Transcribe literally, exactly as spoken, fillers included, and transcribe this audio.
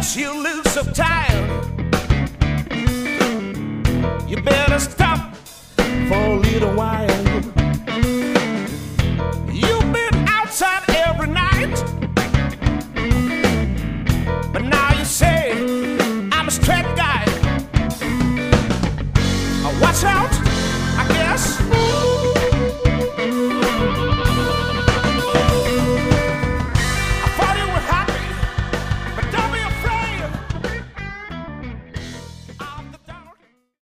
you lose so tired. You better stop for a little while.